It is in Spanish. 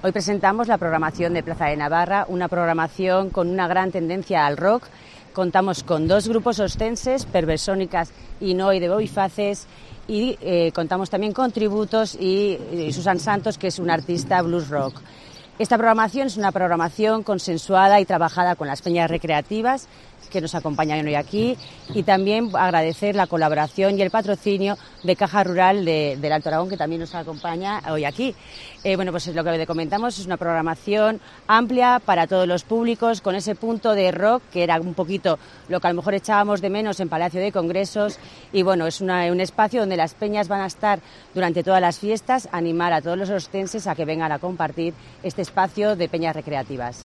Hoy presentamos la programación de Plaza de Navarra, una programación con una gran tendencia al rock. Contamos con dos grupos ostenses, Perversónicas y Noi de Boifaces, y contamos también con tributos y Susan Santos, que es una artista blues rock. Esta programación es una programación consensuada y trabajada con las peñas recreativas que nos acompañan hoy aquí, y también agradecer la colaboración y el patrocinio de Caja Rural del Alto Aragón, que también nos acompaña hoy aquí. Pues lo que comentamos es una programación amplia para todos los públicos, con ese punto de rock que era un poquito lo que a lo mejor echábamos de menos en Palacio de Congresos, y es un espacio donde las peñas van a estar durante todas las fiestas, animar a todos los ostenses a que vengan a compartir este espacio de peñas recreativas.